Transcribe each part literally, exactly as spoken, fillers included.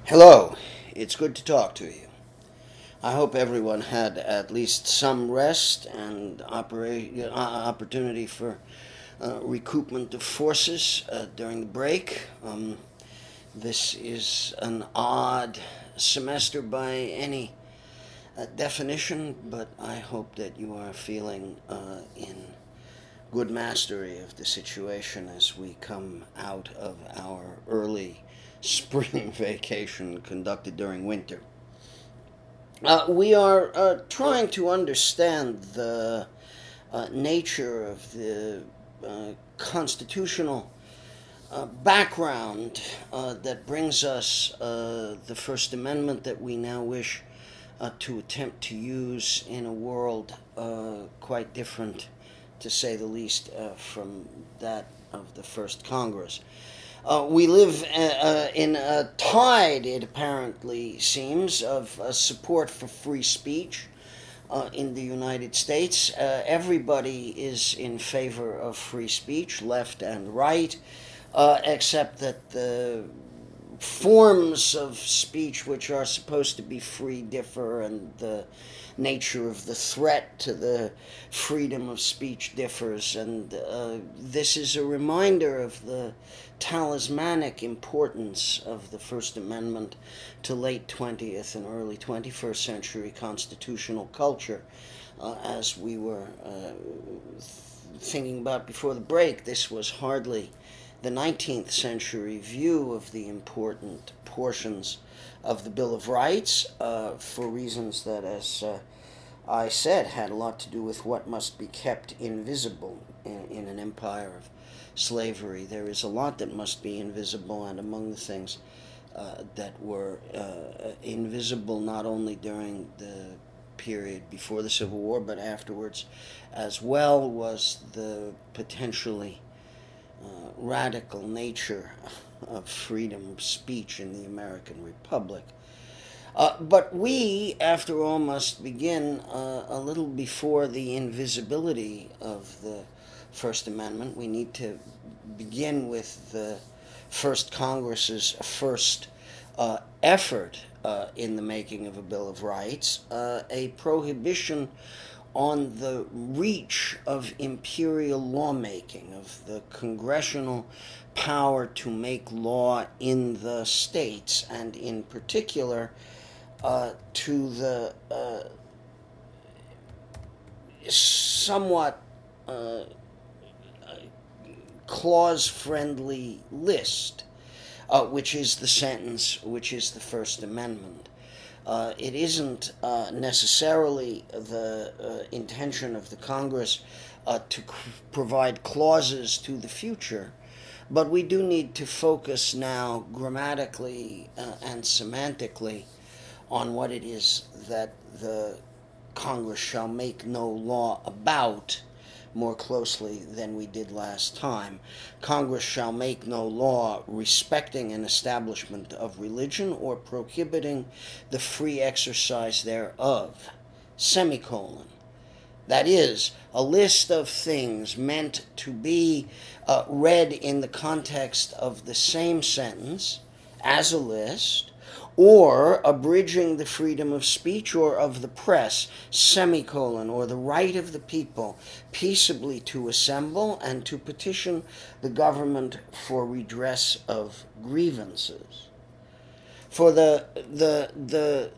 Hello, it's good to talk to you. I hope everyone had at least some rest and opera- uh, opportunity for uh, recoupment of forces uh, during the break. Um, this is an odd semester by any uh, definition, but I hope that you are feeling uh, in good mastery of the situation as we come out of our early spring vacation conducted during winter. Uh, we are uh, trying to understand the uh, nature of the uh, constitutional uh, background uh, that brings us uh, the First Amendment that we now wish uh, to attempt to use in a world uh, quite different, to say the least, uh, from that of the First Congress. Uh, we live uh, uh, in a tide, it apparently seems, of uh, support for free speech uh, in the United States. Uh, everybody is in favor of free speech, left and right, uh, except that the forms of speech which are supposed to be free differ, and the nature of the threat to the freedom of speech differs. And uh, this is a reminder of the talismanic importance of the First Amendment to late twentieth and early twenty-first century constitutional culture. Uh, as we were uh, thinking about before the break, this was hardly the nineteenth century view of the important portions of the Bill of Rights, uh, for reasons that, as uh, I said, had a lot to do with what must be kept invisible in, in an empire of slavery. There is a lot that must be invisible, and among the things uh, that were uh, invisible not only during the period before the Civil War but afterwards as well was the potentially Uh, radical nature of freedom of speech in the American Republic. Uh, but we, after all, must begin uh, a little before the invisibility of the First Amendment. We need to begin with the First Congress's first uh, effort uh, in the making of a Bill of Rights, uh, a prohibition on the reach of imperial lawmaking, of the congressional power to make law in the states, and in particular uh, to the uh, somewhat uh, clause-friendly list, uh, which is the sentence, which is the First Amendment. Uh, it isn't uh, necessarily the uh, intention of the Congress uh, to c- provide clauses to the future, but we do need to focus now grammatically uh, and semantically on what it is that the Congress shall make no law about, more closely than we did last time. Congress shall make no law respecting an establishment of religion or prohibiting the free exercise thereof. Semicolon. That is, a list of things meant to be uh, read in the context of the same sentence as a list, or abridging the freedom of speech or of the press, semicolon, or the right of the people peaceably to assemble and to petition the government for redress of grievances. For the the the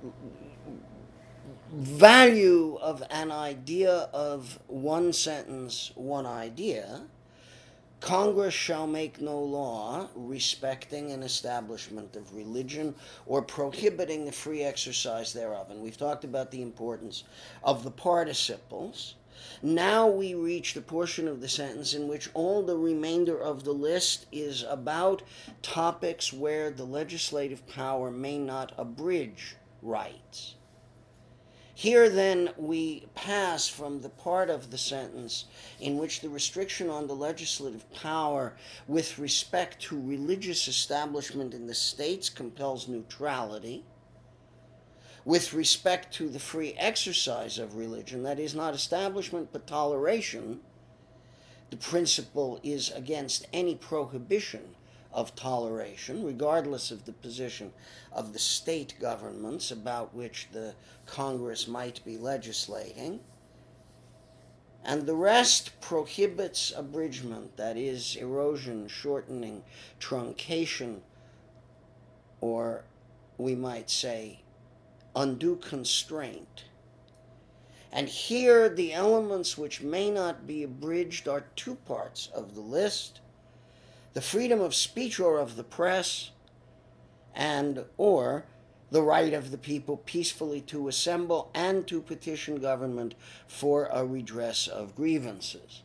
value of an idea of one sentence, one idea, Congress shall make no law respecting an establishment of religion or prohibiting the free exercise thereof. And we've talked about the importance of the participles. Now we reach the portion of the sentence in which all the remainder of the list is about topics where the legislative power may not abridge rights. Here, then, we pass from the part of the sentence in which the restriction on the legislative power with respect to religious establishment in the states compels neutrality, with respect to the free exercise of religion, that is, not establishment but toleration, the principle is against any prohibition of toleration, regardless of the position of the state governments about which the Congress might be legislating. And the rest prohibits abridgment, that is, erosion, shortening, truncation, or we might say undue constraint. And here the elements which may not be abridged are two parts of the list: the freedom of speech or of the press, and or the right of the people peacefully to assemble and to petition government for a redress of grievances.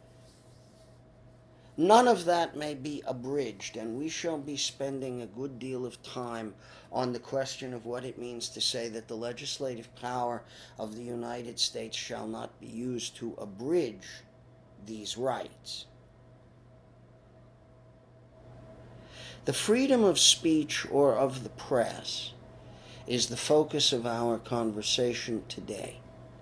None of that may be abridged, and we shall be spending a good deal of time on the question of what it means to say that the legislative power of the United States shall not be used to abridge these rights. The freedom of speech or of the press is the focus of our conversation today.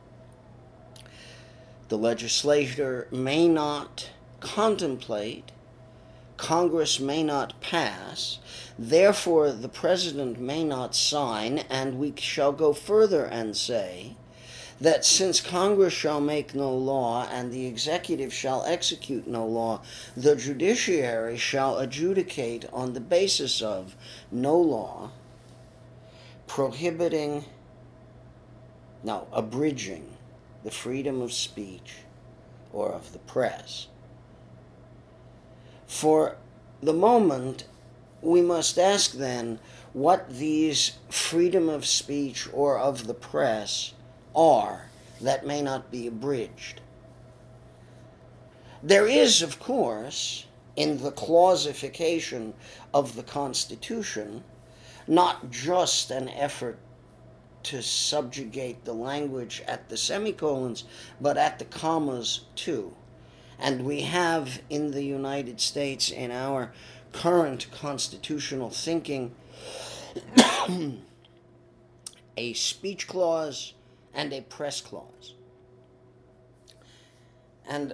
The legislator may not contemplate, Congress may not pass, therefore the President may not sign, and we shall go further and say that since Congress shall make no law and the executive shall execute no law, the judiciary shall adjudicate on the basis of no law, prohibiting, no, abridging the freedom of speech or of the press. For the moment, we must ask then what these freedom of speech or of the press are that may not be abridged. There is, of course, in the clausification of the Constitution, not just an effort to subjugate the language at the semicolons, but at the commas too. And we have in the United States, in our current constitutional thinking, a speech clause and a press clause. And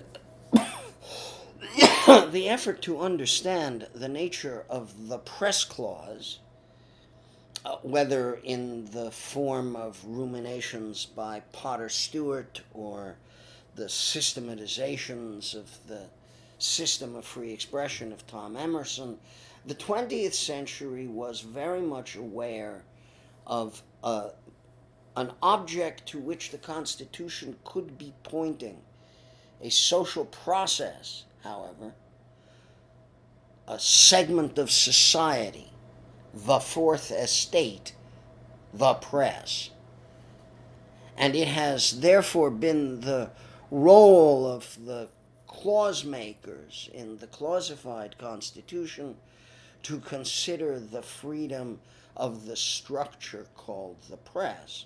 the effort to understand the nature of the press clause, uh, whether in the form of ruminations by Potter Stewart or the systematizations of the system of free expression of Tom Emerson, the twentieth century was very much aware of uh, an object to which the Constitution could be pointing, a social process, however, a segment of society, the fourth estate, the press. And it has therefore been the role of the clause makers in the clausified Constitution to consider the freedom of the structure called the press,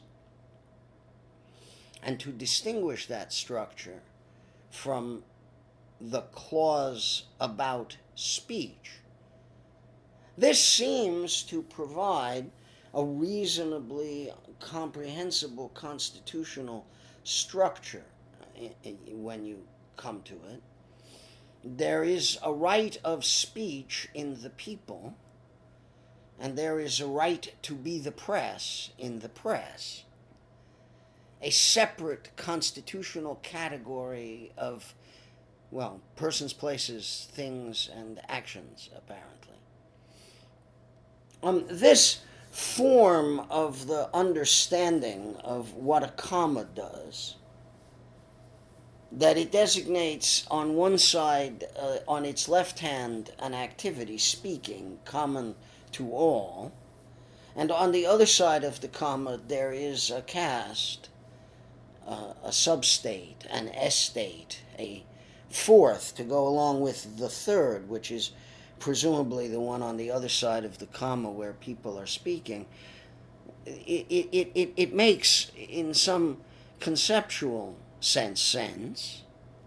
and to distinguish that structure from the clause about speech. This seems to provide a reasonably comprehensible constitutional structure when you come to it. There is a right of speech in the people, and there is a right to be the press in the press. A separate constitutional category of, well, persons, places, things, and actions, apparently. Um, this form of the understanding of what a comma does, that it designates on one side, uh, on its left hand, an activity, speaking, common to all, and on the other side of the comma there is a caste, uh, a substate, an estate, a fourth to go along with the third, which is presumably the one on the other side of the comma where people are speaking. It, it, it, it makes, in some conceptual sense, sense,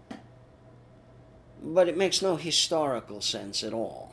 but it makes no historical sense at all.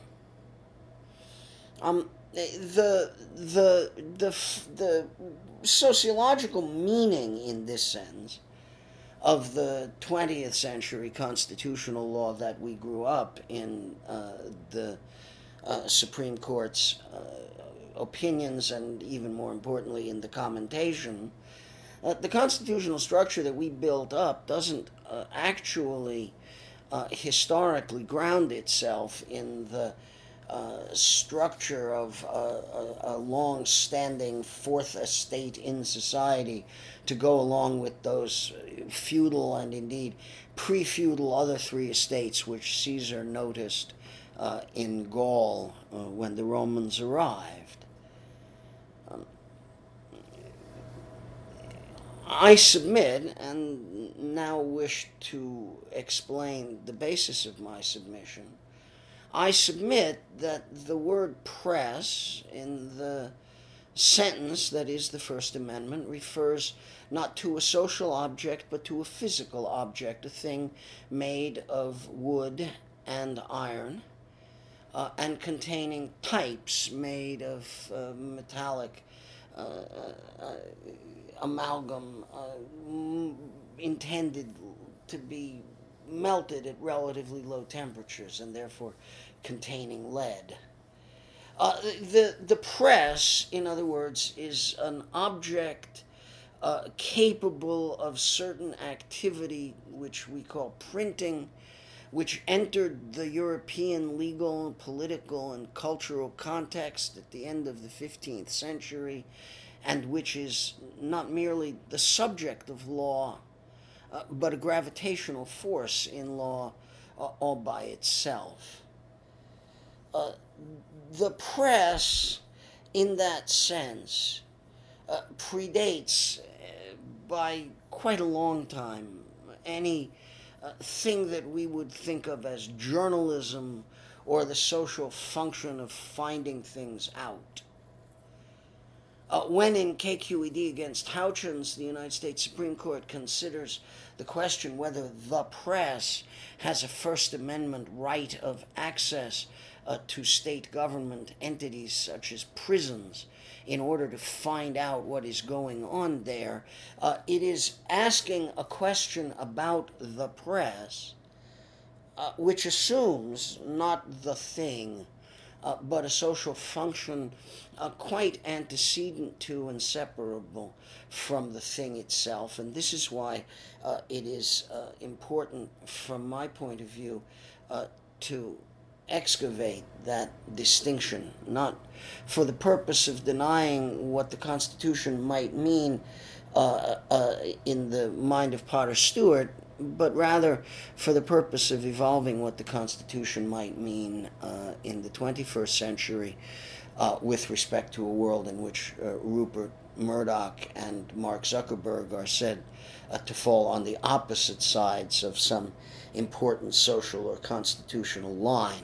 Um, the, the, the, the sociological meaning in this sense of the twentieth century constitutional law that we grew up in, uh, the uh, Supreme Court's uh, opinions, and even more importantly in the commentation, uh, the constitutional structure that we built up doesn't uh, actually uh, historically ground itself in the uh, structure of uh, a, a long-standing fourth estate in society to go along with those feudal and indeed pre-feudal other three estates which Caesar noticed uh, in Gaul uh, when the Romans arrived. Um, I submit, and now wish to explain the basis of my submission, I submit that the word press in the sentence that is the First Amendment refers not to a social object but to a physical object, a thing made of wood and iron, uh, and containing types made of uh, metallic uh, uh, amalgam uh, m- intended to be melted at relatively low temperatures and therefore containing lead. Uh, the, the press, in other words, is an object uh, capable of certain activity which we call printing, which entered the European legal, political, and cultural context at the end of the fifteenth century, and which is not merely the subject of law, uh, but a gravitational force in law uh, all by itself. Uh, the press, in that sense, uh, predates uh, by quite a long time any uh, thing that we would think of as journalism or the social function of finding things out. Uh, when in K Q E D against Houchins, the United States Supreme Court considers the question whether the press has a First Amendment right of access uh, to state government entities such as prisons in order to find out what is going on there, uh, it is asking a question about the press, uh, which assumes not the thing, Uh, but a social function uh, quite antecedent to and separable from the thing itself. And this is why uh, it is uh, important, from my point of view, uh, to excavate that distinction, not for the purpose of denying what the Constitution might mean uh, uh, in the mind of Potter Stewart, but rather for the purpose of evolving what the Constitution might mean uh, in the twenty-first century uh, with respect to a world in which uh, Rupert Murdoch and Mark Zuckerberg are said uh, to fall on the opposite sides of some important social or constitutional line.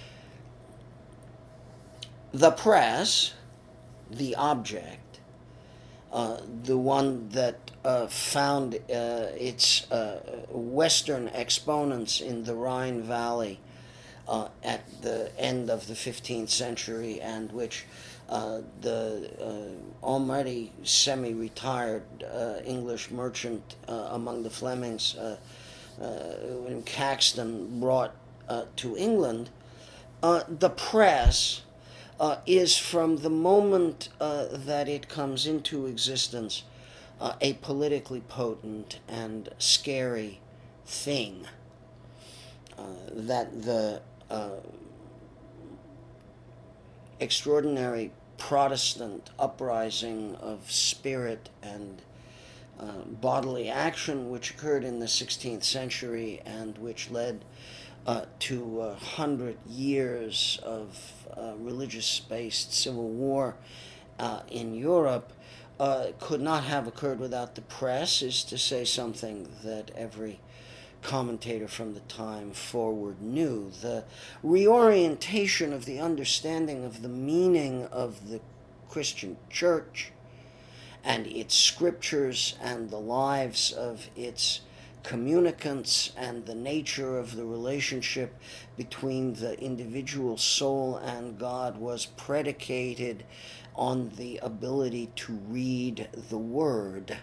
The press, the object, Uh, the one that uh, found uh, its uh, western exponents in the Rhine Valley uh, at the end of the fifteenth century, and which uh, the uh, already semi-retired uh, English merchant uh, among the Flemings, uh, uh, Caxton, brought uh, to England. Uh, the press Uh, is from the moment uh, that it comes into existence uh, a politically potent and scary thing. Uh, that the uh, extraordinary Protestant uprising of spirit and uh, bodily action which occurred in the sixteenth century and which led uh, to a hundred years of Uh, religious-based civil war uh, in Europe uh, could not have occurred without the press, is to say something that every commentator from the time forward knew. The reorientation of the understanding of the meaning of the Christian church and its scriptures and the lives of its communicants and the nature of the relationship between the individual soul and God was predicated on the ability to read the Word.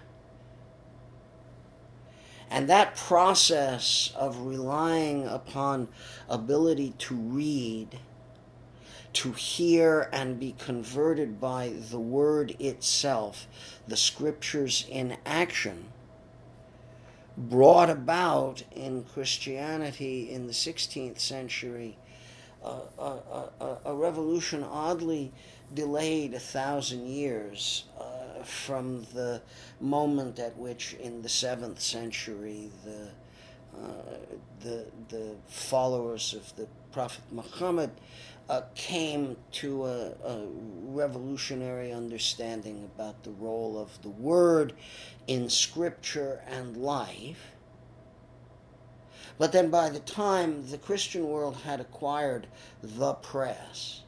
And that process of relying upon ability to read to hear and be converted by the word itself, the scriptures in action, brought about in Christianity in the sixteenth century uh, a, a, a revolution oddly delayed a thousand years uh, from the moment at which in the seventh century the uh, the the followers of the Prophet Muhammad uh, came to a, a revolutionary understanding about the role of the word in scripture and life. But then by the time the Christian world had acquired the press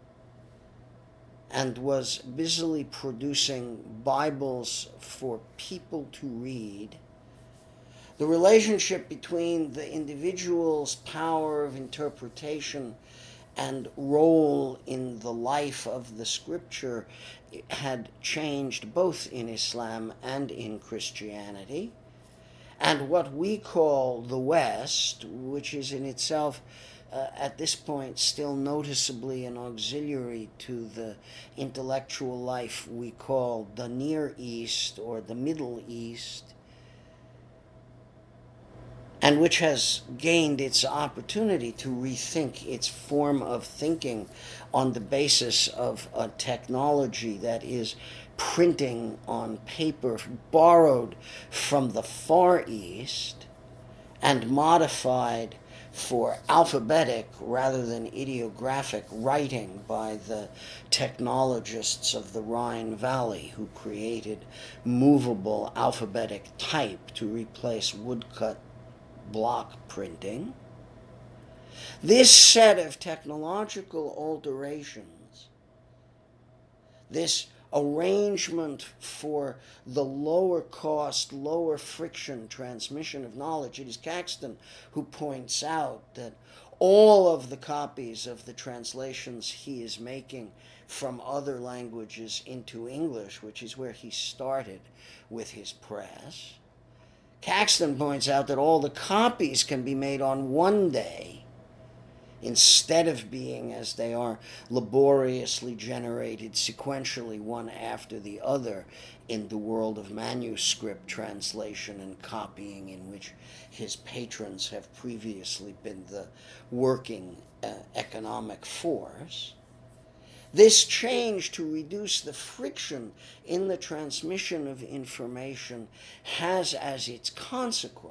and was busily producing Bibles for people to read, the relationship between the individual's power of interpretation and role in the life of the scripture had changed both in Islam and in Christianity. And what we call the West, which is in itself uh, at this point still noticeably an auxiliary to the intellectual life we call the Near East or the Middle East, and which has gained its opportunity to rethink its form of thinking on the basis of a technology that is printing on paper borrowed from the Far East and modified for alphabetic rather than ideographic writing by the technologists of the Rhine Valley who created movable alphabetic type to replace woodcut block printing. This set of technological alterations, this arrangement for the lower cost, lower friction transmission of knowledge. It is Caxton who points out that all of the copies of the translations he is making from other languages into English, which is where he started with his press, Caxton points out that all the copies can be made on one day instead of being, as they are, laboriously generated sequentially one after the other in the world of manuscript translation and copying, in which his patrons have previously been the working uh, economic force. This change to reduce the friction in the transmission of information has as its consequence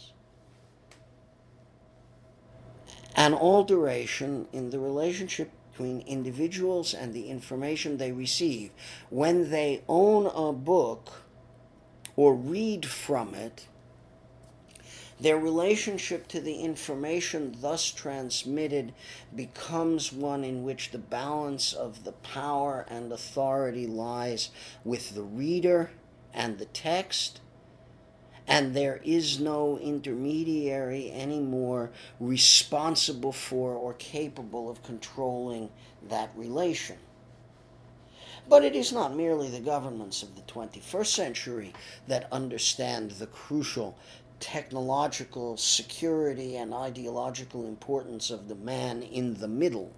an alteration in the relationship between individuals and the information they receive. When they own a book or read from it, their relationship to the information thus transmitted becomes one in which the balance of the power and authority lies with the reader and the text, and there is no intermediary anymore responsible for or capable of controlling that relation. But it is not merely the governments of the twenty-first century that understand the crucial technological security and ideological importance of the man in the middle.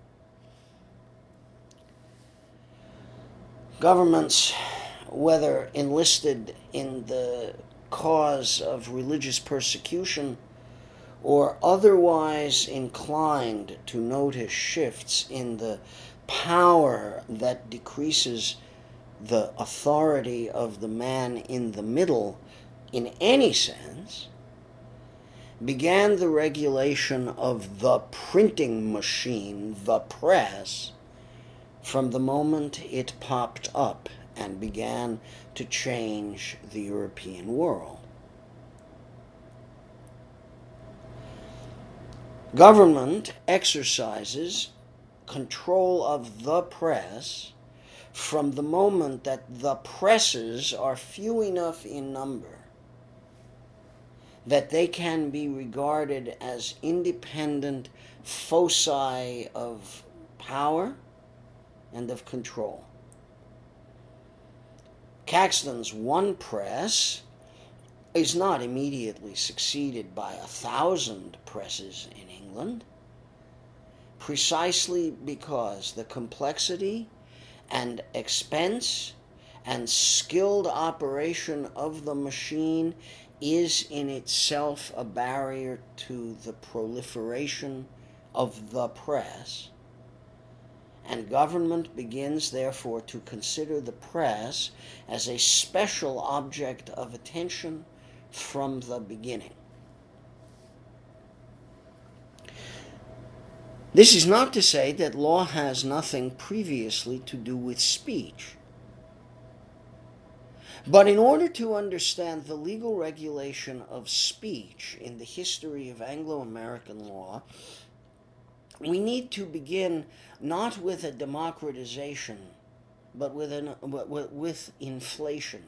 Governments, whether enlisted in the cause of religious persecution or otherwise inclined to notice shifts in the power that decreases the authority of the man in the middle in any sense, began the regulation of the printing machine, the press, from the moment it popped up and began to change the European world. Government exercises control of the press from the moment that the presses are few enough in number that they can be regarded as independent foci of power and of control. Caxton's one press is not immediately succeeded by a thousand presses in England, precisely because the complexity and expense and skilled operation of the machine is in itself a barrier to the proliferation of the press, and government begins therefore to consider the press as a special object of attention from the beginning. This is not to say that law has nothing previously to do with speech. But in order to understand the legal regulation of speech in the history of Anglo-American law, we need to begin not with a democratization, but with, an, with inflation.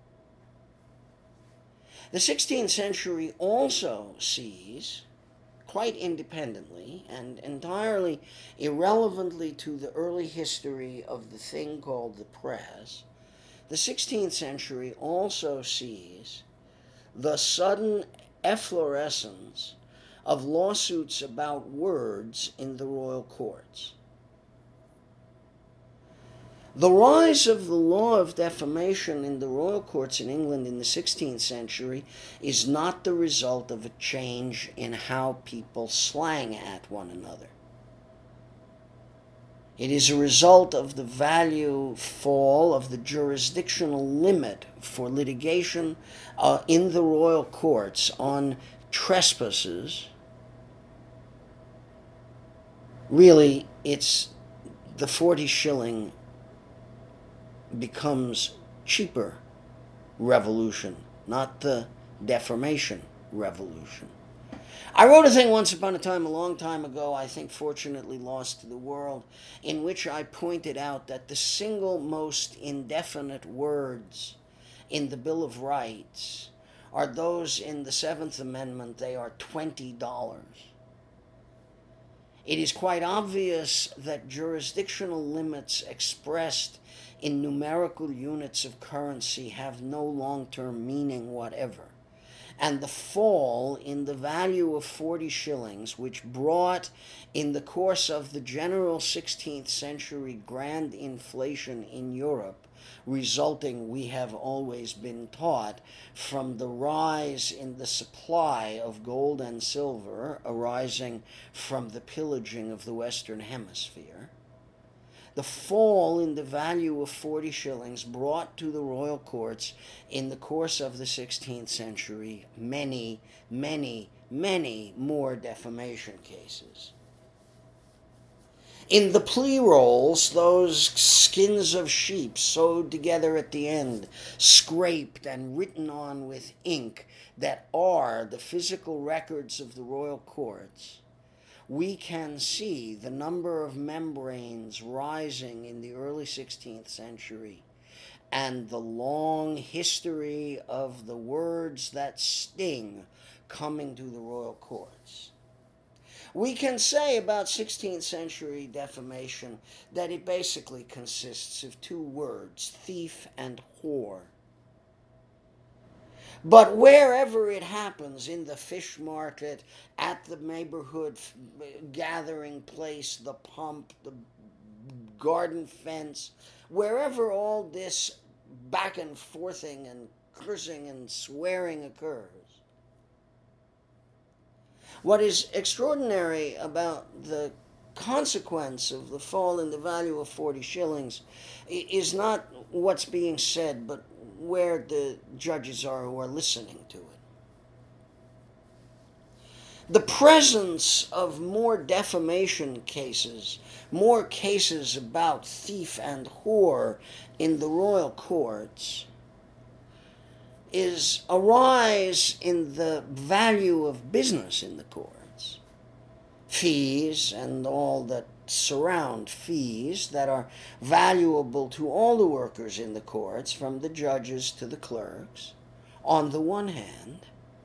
The sixteenth century also sees, quite independently and entirely irrelevantly to the early history of the thing called the press, the sixteenth century also sees the sudden efflorescence of lawsuits about words in the royal courts. The rise of the law of defamation in the royal courts in England in the sixteenth century is not the result of a change in how people slang at one another. It is a result of the value fall of the jurisdictional limit for litigation uh, in the royal courts on trespasses. Really, it's the forty shilling becomes cheaper revolution, not the defamation revolution. I wrote a thing once upon a time, a long time ago, I think fortunately lost to the world, in which I pointed out that the single most indefinite words in the Bill of Rights are those in the Seventh Amendment. They are twenty dollars. It is quite obvious that jurisdictional limits expressed in numerical units of currency have no long-term meaning whatever. And the fall in the value of forty shillings, which brought in the course of the general sixteenth century grand inflation in Europe, resulting, we have always been taught, from the rise in the supply of gold and silver arising from the pillaging of the Western Hemisphere, the fall in the value of forty shillings brought to the royal courts in the course of the sixteenth century many, many, many more defamation cases. In the plea rolls, those skins of sheep sewed together at the end, scraped and written on with ink that are the physical records of the royal courts, we can see the number of membranes rising in the early sixteenth century and the long history of the words that sting coming to the royal courts. We can say about sixteenth century defamation that it basically consists of two words, thief and whore. But wherever it happens, in the fish market, at the neighborhood gathering place, the pump, the garden fence, wherever all this back and forthing and cursing and swearing occurs, what is extraordinary about the consequence of the fall in the value of forty shillings is not what's being said, but where the judges are who are listening to it. The presence of more defamation cases, more cases about thief and whore in the royal courts, is a rise in the value of business in the courts. Fees and all that surround fees that are valuable to all the workers in the courts, from the judges to the clerks, on the one hand,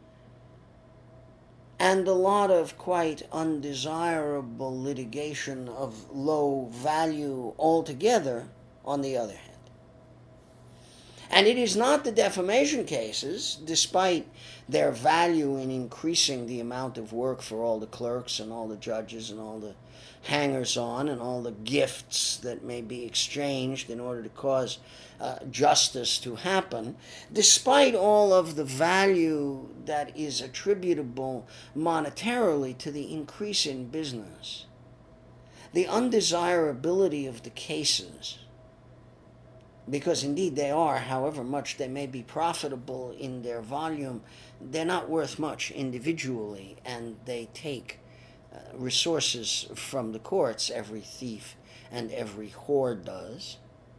and a lot of quite undesirable litigation of low value altogether on the other hand. And it is not the defamation cases, despite their value in increasing the amount of work for all the clerks and all the judges and all the hangers-on and all the gifts that may be exchanged in order to cause uh, justice to happen, despite all of the value that is attributable monetarily to the increase in business, the undesirability of the cases, because indeed they are, however much they may be profitable in their volume, they're not worth much individually, and they take uh, resources from the courts, every thief and every whore does.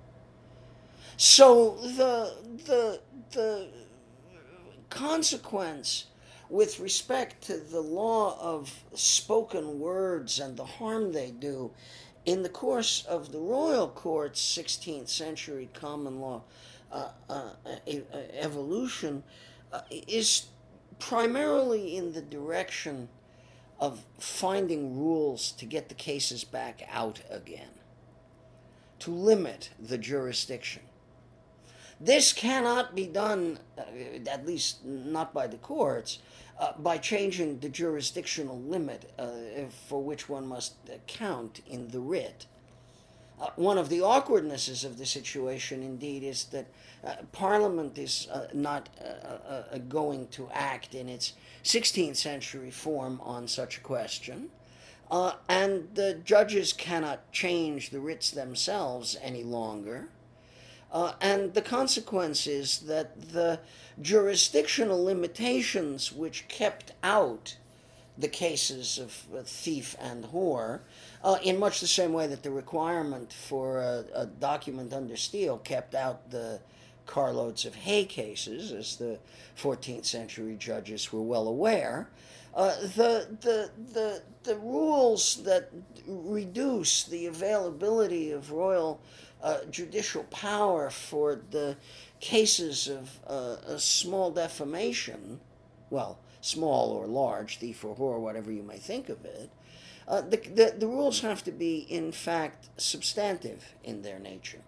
So the, the, the consequence with respect to the law of spoken words and the harm they do in the course of the royal court's sixteenth century common law uh, uh, evolution uh, is primarily in the direction of finding rules to get the cases back out again, to limit the jurisdiction. This cannot be done, uh, at least not by the courts, uh, by changing the jurisdictional limit uh, for which one must account in the writ. Uh, one of the awkwardnesses of the situation, indeed, is that uh, Parliament is uh, not uh, uh, going to act in its sixteenth century form on such a question, uh, and the judges cannot change the writs themselves any longer. Uh, and the consequence is that the jurisdictional limitations which kept out the cases of uh, thief and whore, uh, in much the same way that the requirement for a, a document under seal kept out the carloads of hay cases, as the fourteenth century judges were well aware, uh, the, the, the, the rules that reduce the availability of royal Uh, judicial power for the cases of uh, a small defamation, well, small or large, thief or whore, whatever you may think of it, uh, the, the, the rules have to be, in fact, substantive in their nature.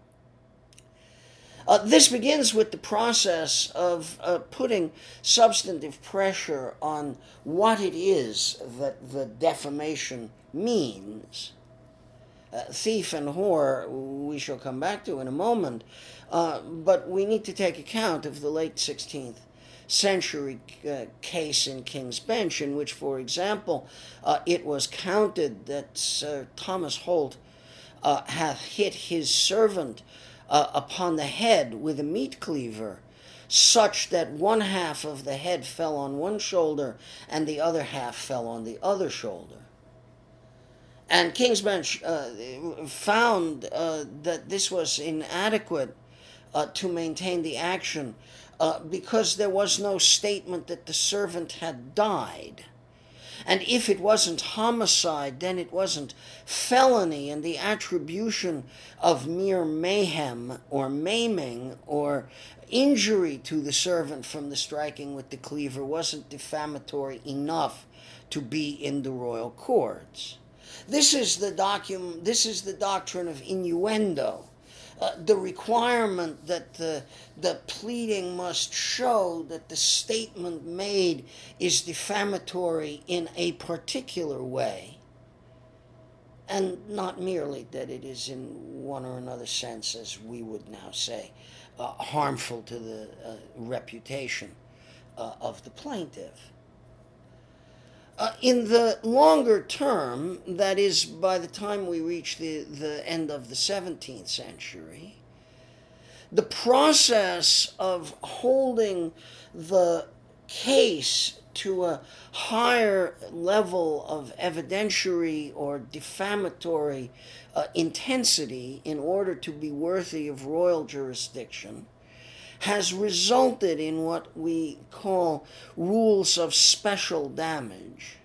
Uh, this begins with the process of uh, putting substantive pressure on what it is that the defamation means. Uh, thief and whore we shall come back to in a moment, uh, but we need to take account of the late sixteenth century uh, case in King's Bench, in which, for example, uh, it was counted that Sir Thomas Holt uh, hath hit his servant uh, upon the head with a meat cleaver, such that one half of the head fell on one shoulder and the other half fell on the other shoulder. And King's Bench uh, found uh, that this was inadequate uh, to maintain the action uh, because there was no statement that the servant had died. And if it wasn't homicide, then it wasn't felony, and the attribution of mere mayhem or maiming or injury to the servant from the striking with the cleaver wasn't defamatory enough to be in the royal courts. This is the docu- This is the doctrine of innuendo, uh, the requirement that the, the pleading must show that the statement made is defamatory in a particular way, and not merely that it is in one or another sense, as we would now say, uh, harmful to the uh, reputation uh, of the plaintiff. Uh, in the longer term, that is, by the time we reach the, the end of the seventeenth century, the process of holding the case to a higher level of evidentiary or defamatory uh, intensity in order to be worthy of royal jurisdiction has resulted in what we call rules of special damage.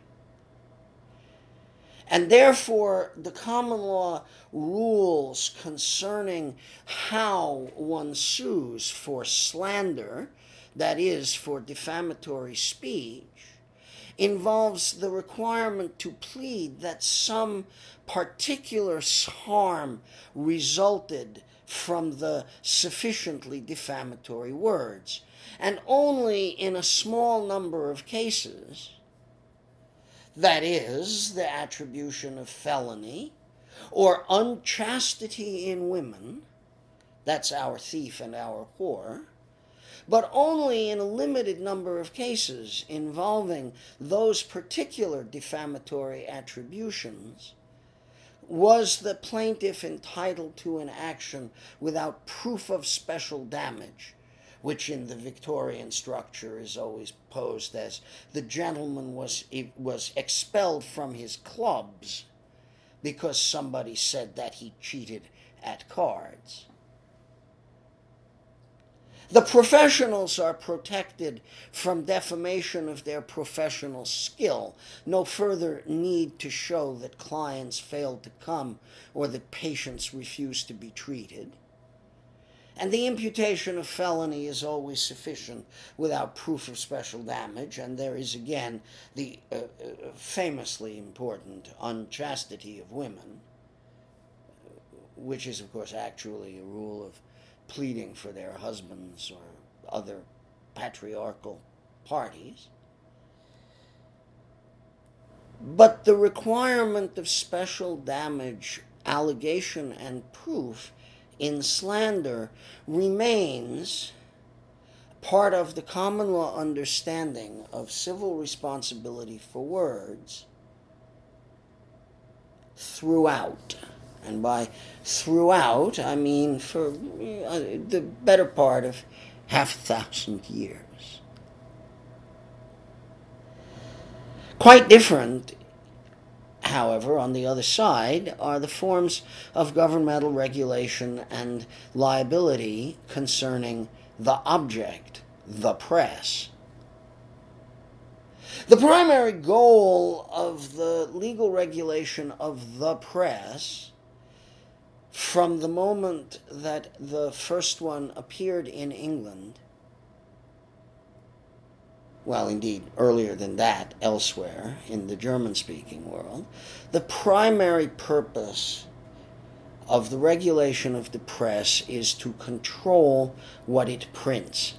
And therefore, the common law rules concerning how one sues for slander, that is, for defamatory speech, involves the requirement to plead that some particular harm resulted from the sufficiently defamatory words. And only in a small number of cases, that is, the attribution of felony or unchastity in women, that's our thief and our whore, but only in a limited number of cases involving those particular defamatory attributions, was the plaintiff entitled to an action without proof of special damage, which in the Victorian structure is always posed as the gentleman was, was expelled from his clubs because somebody said that he cheated at cards. The professionals are protected from defamation of their professional skill. No further need to show that clients failed to come or that patients refused to be treated. And the imputation of felony is always sufficient without proof of special damage, and there is again the uh, uh, famously important unchastity of women, which is of course actually a rule of pleading for their husbands or other patriarchal parties. But the requirement of special damage, allegation, and proof in slander remains part of the common law understanding of civil responsibility for words throughout. And by throughout, I mean for the better part of half a thousand years. Quite different, however, on the other side, are the forms of governmental regulation and liability concerning the object, the press. The primary goal of the legal regulation of the press, from the moment that the first one appeared in England, well, indeed, earlier than that, elsewhere in the German-speaking world, the primary purpose of the regulation of the press is to control what it prints.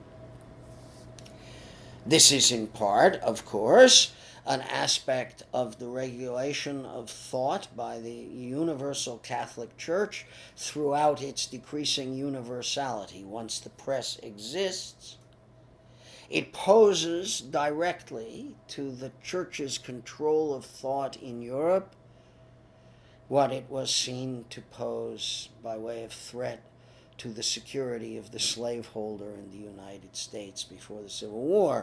This is in part, of course, an aspect of the regulation of thought by the Universal Catholic Church throughout its decreasing universality. Once the press exists, it poses directly to the Church's control of thought in Europe what it was seen to pose by way of threat to the security of the slaveholder in the United States before the Civil War.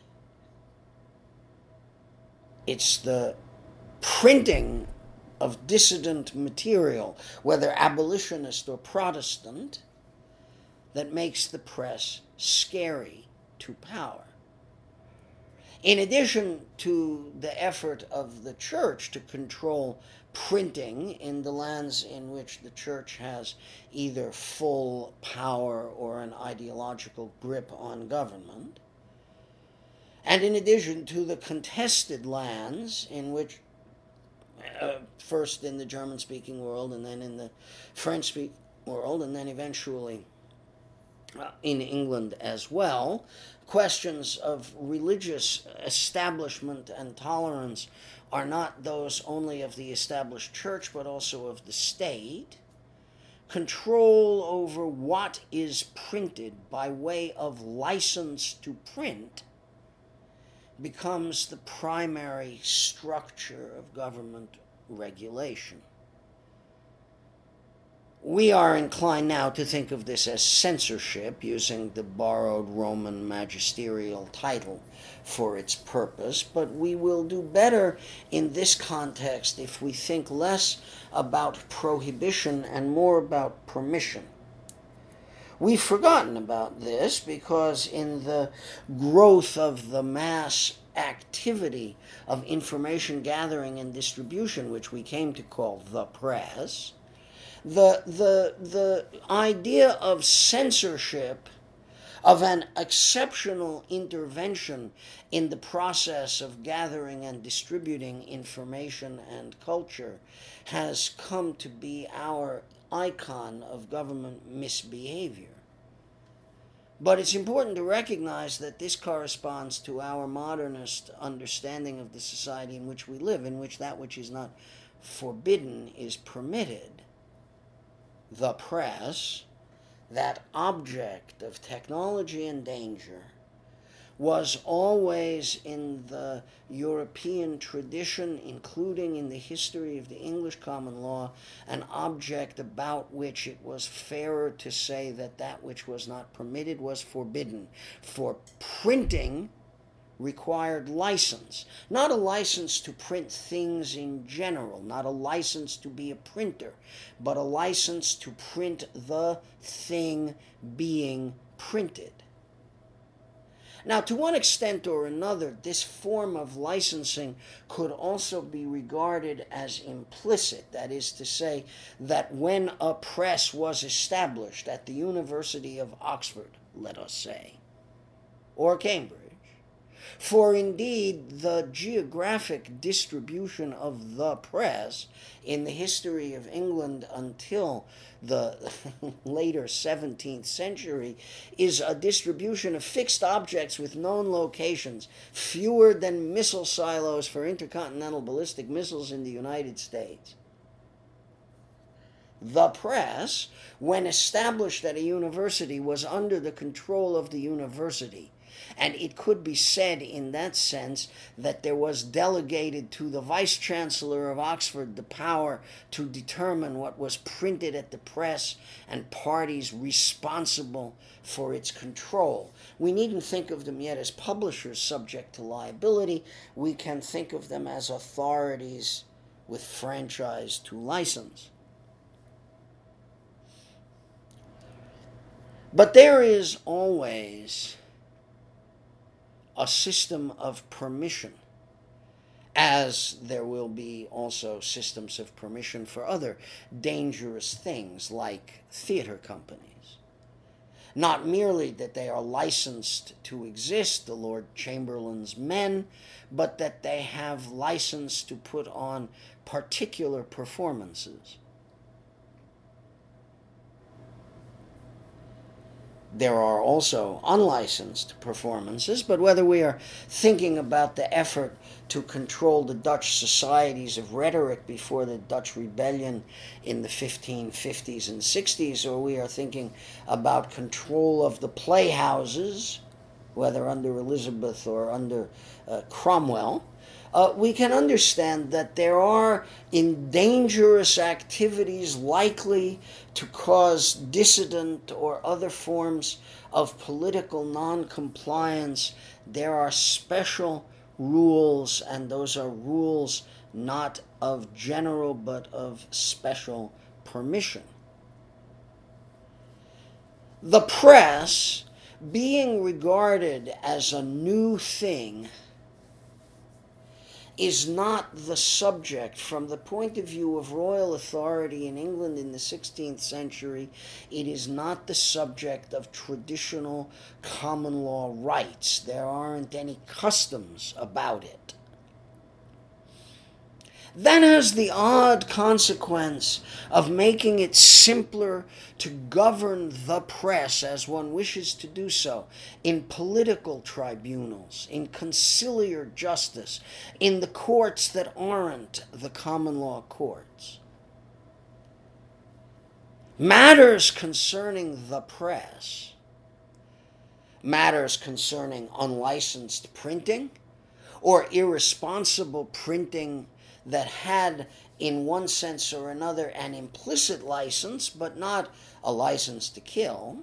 It's the printing of dissident material, whether abolitionist or Protestant, that makes the press scary to power. In addition to the effort of the Church to control printing in the lands in which the Church has either full power or an ideological grip on government, and in addition to the contested lands in which, uh, first in the German-speaking world and then in the French-speaking world and then eventually uh, in England as well, questions of religious establishment and tolerance are not those only of the established church but also of the state. Control over what is printed by way of license to print becomes the primary structure of government regulation. We are inclined now to think of this as censorship, using the borrowed Roman magisterial title for its purpose, but we will do better in this context if we think less about prohibition and more about permission. We've forgotten about this because in the growth of the mass activity of information gathering and distribution, which we came to call the press, the, the, the idea of censorship, of an exceptional intervention in the process of gathering and distributing information and culture, has come to be our icon of government misbehavior. But it's important to recognize that this corresponds to our modernist understanding of the society in which we live, in which that which is not forbidden is permitted. The press, that object of technology and danger, was always in the European tradition, including in the history of the English common law, an object about which it was fairer to say that that which was not permitted was forbidden. For printing required license, not a license to print things in general, not a license to be a printer, but a license to print the thing being printed. Now, to one extent or another, this form of licensing could also be regarded as implicit. That is to say, that when a press was established at the University of Oxford, let us say, or Cambridge, for indeed the geographic distribution of the press in the history of England until the later seventeenth century is a distribution of fixed objects with known locations, fewer than missile silos for intercontinental ballistic missiles in the United States. The press, when established at a university, was under the control of the university. And it could be said in that sense that there was delegated to the Vice-Chancellor of Oxford the power to determine what was printed at the press and parties responsible for its control. We needn't think of them yet as publishers subject to liability. We can think of them as authorities with franchise to license. But there is always a system of permission, as there will be also systems of permission for other dangerous things like theater companies. Not merely that they are licensed to exist, the Lord Chamberlain's men, but that they have license to put on particular performances. There are also unlicensed performances, but whether we are thinking about the effort to control the Dutch societies of rhetoric before the Dutch rebellion in the fifteen fifties and sixties, or we are thinking about control of the playhouses, whether under Elizabeth or under uh, Cromwell, Uh, we can understand that there are in dangerous activities likely to cause dissident or other forms of political non-compliance. There are special rules, and those are rules not of general but of special permission. The press, being regarded as a new thing, is not the subject, from the point of view of royal authority in England in the sixteenth century, it is not the subject of traditional common law rights. There aren't any customs about it. That has the odd consequence of making it simpler to govern the press as one wishes to do so in political tribunals, in conciliar justice, in the courts that aren't the common law courts. Matters concerning the press, matters concerning unlicensed printing or irresponsible printing that had, in one sense or another, an implicit license, but not a license to kill.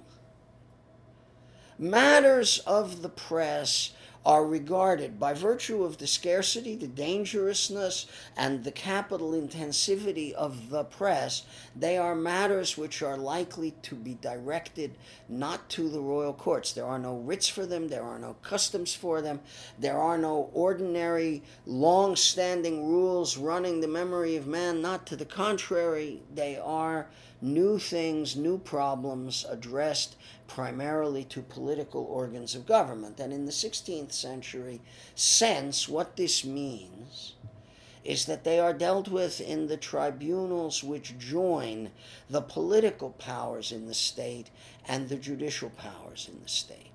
Matters of the press are regarded, by virtue of the scarcity, the dangerousness, and the capital intensivity of the press, they are matters which are likely to be directed not to the royal courts. There are no writs for them, there are no customs for them, there are no ordinary, long-standing rules running the memory of man. Not to the contrary, they are new things, new problems addressed primarily to political organs of government. And in the sixteenth century sense, what this means is that they are dealt with in the tribunals which join the political powers in the state and the judicial powers in the state.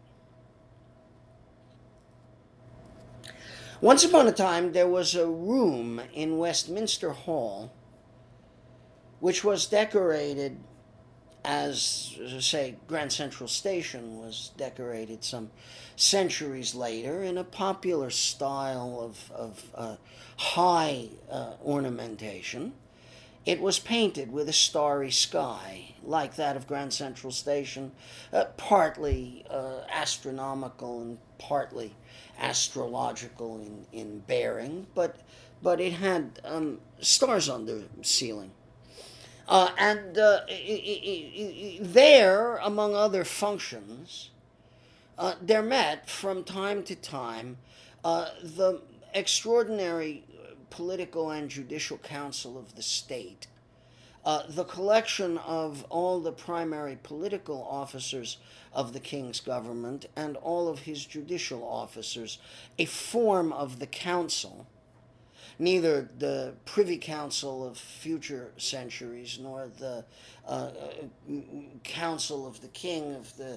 Once upon a time, there was a room in Westminster Hall which was decorated as, say, Grand Central Station was decorated some centuries later in a popular style of, of uh, high uh, ornamentation. It was painted with a starry sky, like that of Grand Central Station, uh, partly uh, astronomical and partly astrological in, in bearing, but, but it had um, stars on the ceiling. Uh, and uh, there, among other functions, uh, there met from time to time uh, the extraordinary political and judicial council of the state, uh, the collection of all the primary political officers of the king's government and all of his judicial officers, a form of the council. Neither the Privy Council of future centuries nor the uh, Council of the King of the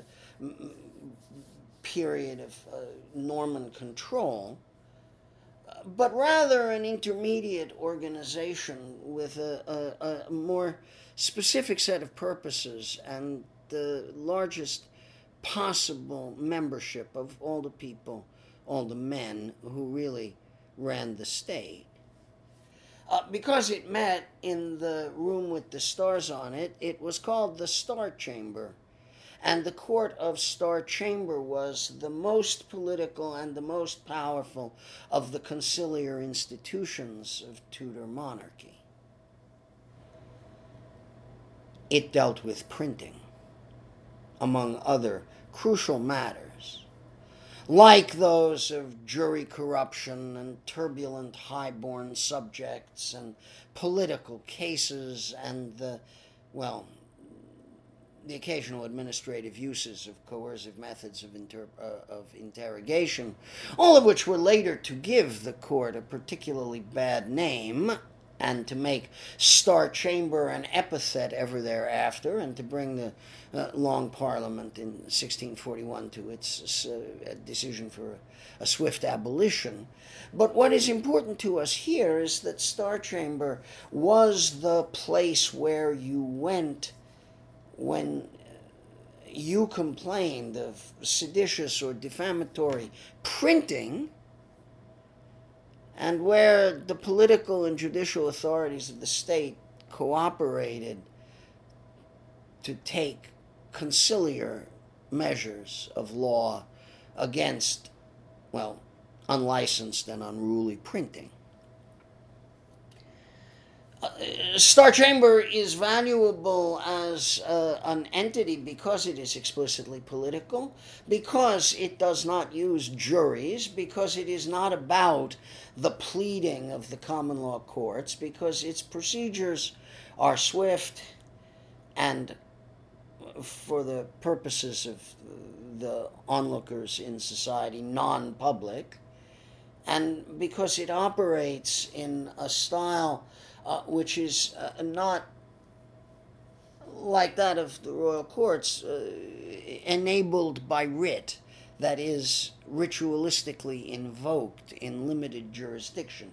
period of uh, Norman control, but rather an intermediate organization with a, a, a more specific set of purposes and the largest possible membership of all the people, all the men who really ran the state. Uh, because it met in the room with the stars on it, it was called the Star Chamber. And the court of Star Chamber was the most political and the most powerful of the conciliar institutions of Tudor monarchy. It dealt with printing, among other crucial matters, like those of jury corruption and turbulent high-born subjects and political cases and the, well, the occasional administrative uses of coercive methods of, inter- uh, of interrogation, all of which were later to give the court a particularly bad name and to make Star Chamber an epithet ever thereafter, and to bring the uh, Long Parliament in sixteen forty-one to its uh, decision for a, a swift abolition. But what is important to us here is that Star Chamber was the place where you went when you complained of seditious or defamatory printing, and where the political and judicial authorities of the state cooperated to take conciliar measures of law against, well, unlicensed and unruly printing. Uh, Star Chamber is valuable as uh, an entity because it is explicitly political, because it does not use juries, because it is not about the pleading of the common law courts, because its procedures are swift and, for the purposes of the onlookers in society, non-public, and because it operates in a style Uh, which is uh, not like that of the royal courts, uh, enabled by writ, that is, ritualistically invoked in limited jurisdiction.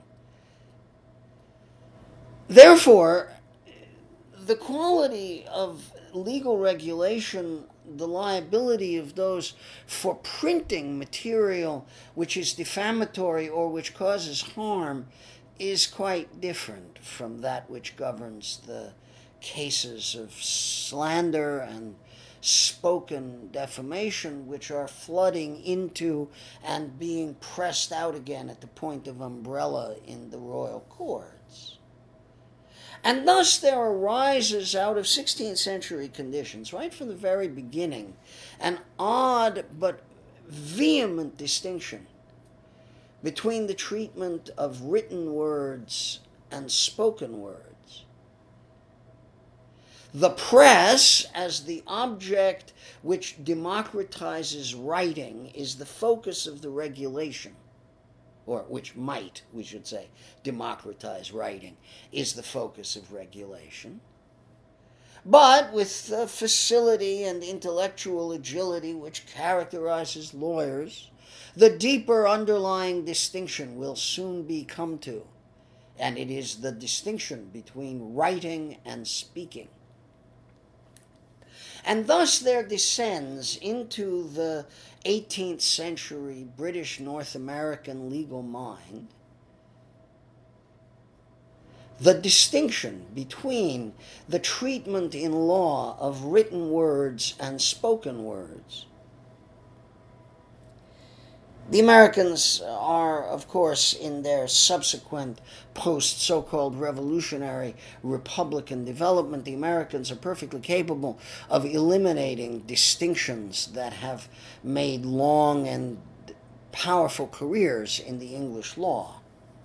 Therefore, the quality of legal regulation, the liability of those for printing material which is defamatory or which causes harm, is quite different from that which governs the cases of slander and spoken defamation, which are flooding into and being pressed out again at the point of umbrella in the royal courts. And thus there arises out of sixteenth century conditions, right from the very beginning, an odd but vehement distinction between the treatment of written words and spoken words. The press, as the object which democratizes writing, is the focus of the regulation. or which might, we should say, democratize writing, is the focus of regulation. But with the facility and intellectual agility which characterizes lawyers, the deeper underlying distinction will soon be come to, and it is the distinction between writing and speaking. And thus there descends into the eighteenth century British North American legal mind the distinction between the treatment in law of written words and spoken words. The Americans are, of course, in their subsequent post so-called revolutionary Republican development, the Americans are perfectly capable of eliminating distinctions that have made long and powerful careers in the English law.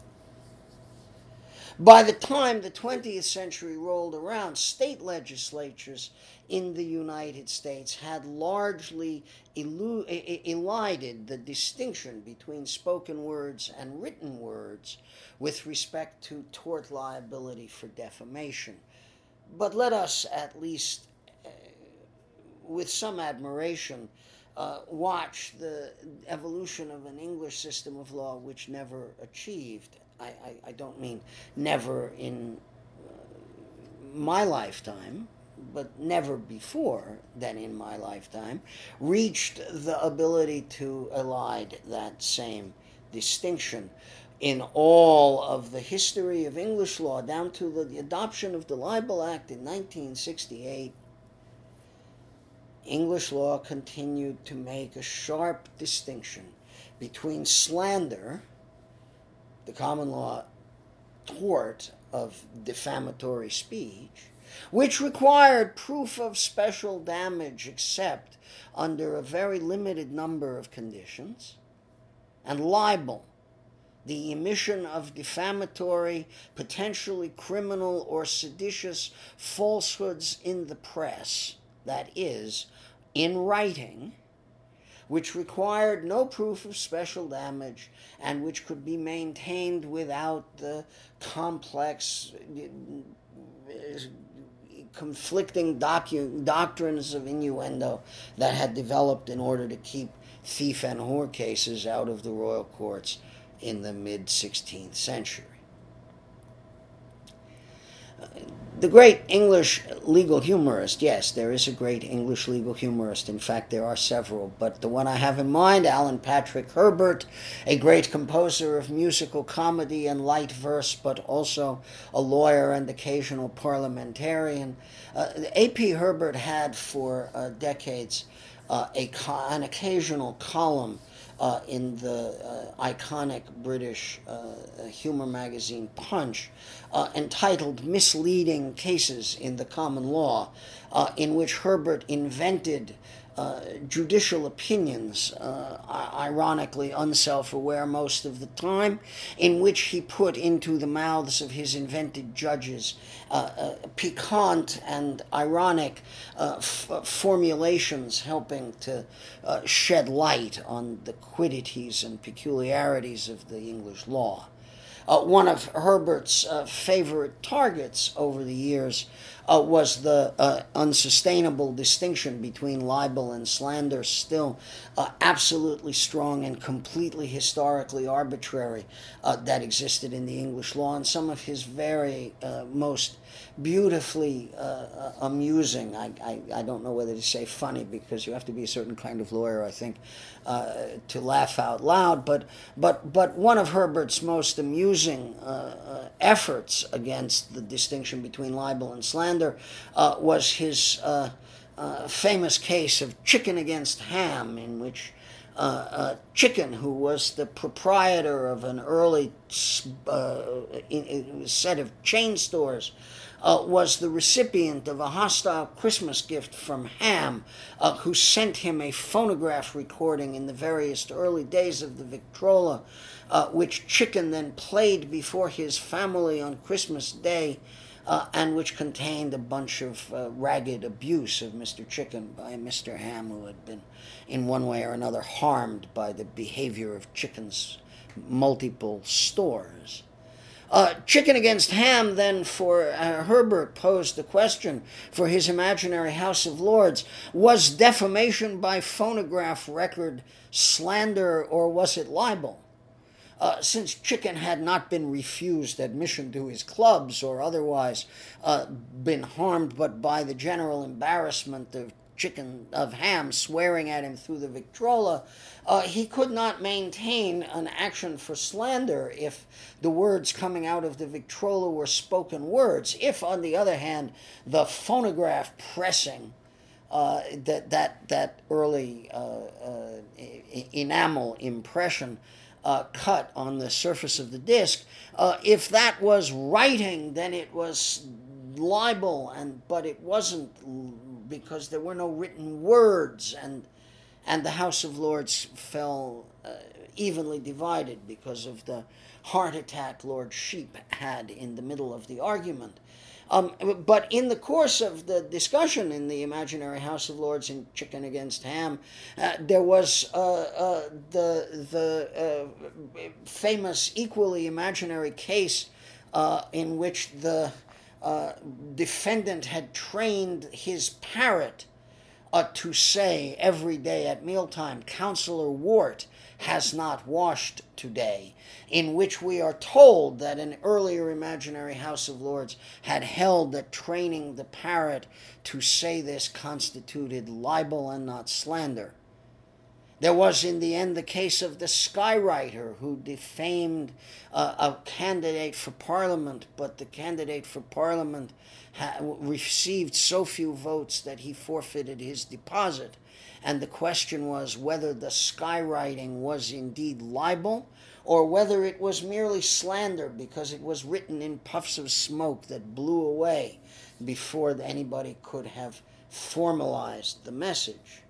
By the time the twentieth century rolled around, state legislatures in the United States had largely elu- elided the distinction between spoken words and written words with respect to tort liability for defamation. But let us at least, uh, with some admiration, uh, watch the evolution of an English system of law which never achieved I, I, I don't mean never in uh, my lifetime, but never before than in my lifetime, reached the ability to elide that same distinction. In all of the history of English law, down to the, the adoption of the Libel Act in nineteen sixty-eight, English law continued to make a sharp distinction between slander, the common law tort of defamatory speech, which required proof of special damage except under a very limited number of conditions, and libel, the emission of defamatory, potentially criminal or seditious falsehoods in the press, that is, in writing, which required no proof of special damage and which could be maintained without the complex, conflicting docu- doctrines of innuendo that had developed in order to keep thief and whore cases out of the royal courts in the mid-sixteenth century. The great English legal humorist, yes, there is a great English legal humorist. In fact, there are several, but the one I have in mind, Alan Patrick Herbert, a great composer of musical comedy and light verse, but also a lawyer and occasional parliamentarian. Uh, A P Herbert had for uh, decades uh, a co- an occasional column Uh, in the uh, iconic British uh, humor magazine Punch, uh, entitled Misleading Cases in the Common Law, uh, in which Herbert invented uh, judicial opinions, uh, ironically unself-aware most of the time, in which he put into the mouths of his invented judges uh, uh, piquant and ironic uh, f- formulations helping to uh, shed light on the quiddities and peculiarities of the English law. Uh, one of Herbert's uh, favorite targets over the years uh, was the uh, unsustainable distinction between libel and slander, still uh, absolutely strong and completely historically arbitrary, uh, that existed in the English law. And some of his very uh, most beautifully uh, amusing, I, I, I don't know whether to say funny, because you have to be a certain kind of lawyer, I think, uh, to laugh out loud, but, but, but one of Herbert's most amusing uh, uh, efforts against the distinction between libel and slander uh, was his uh, uh, famous case of Chicken against Ham, in which Uh, uh, Chicken, who was the proprietor of an early uh, in, in set of chain stores, uh, was the recipient of a hostile Christmas gift from Ham, uh, who sent him a phonograph recording in the various early days of the Victrola, uh, which Chicken then played before his family on Christmas Day, Uh, and which contained a bunch of uh, ragged abuse of Mister Chicken by Mister Ham, who had been in one way or another harmed by the behavior of Chicken's multiple stores. Uh, Chicken Against Ham, then, for uh, Herbert posed the question for his imaginary House of Lords: was defamation by phonograph record slander, or was it libel? Uh, since Chicken had not been refused admission to his clubs or otherwise uh, been harmed but by the general embarrassment of Chicken of Ham swearing at him through the Victrola, uh, he could not maintain an action for slander if the words coming out of the Victrola were spoken words. If, on the other hand, the phonograph pressing uh, that that that early uh, uh, enamel impression uh, cut on the surface of the disc, uh, if that was writing, then it was libel, and but it wasn't, because there were no written words, and and the House of Lords fell uh, evenly divided because of the heart attack Lord Sheep had in the middle of the argument. Um, but in the course of the discussion in the imaginary House of Lords in Chicken Against Ham, uh, there was uh, uh, the the uh, famous, equally imaginary case uh, in which the uh, defendant had trained his parrot uh, to say every day at mealtime, "Councillor Wart has not washed today," in which we are told that an earlier imaginary House of Lords had held that training the parrot to say this constituted libel and not slander. There was in the end the case of the skywriter who defamed uh, a candidate for Parliament, but the candidate for Parliament ha- received so few votes that he forfeited his deposit. And the question was whether the skywriting was indeed libel or whether it was merely slander because it was written in puffs of smoke that blew away before anybody could have formalized the message.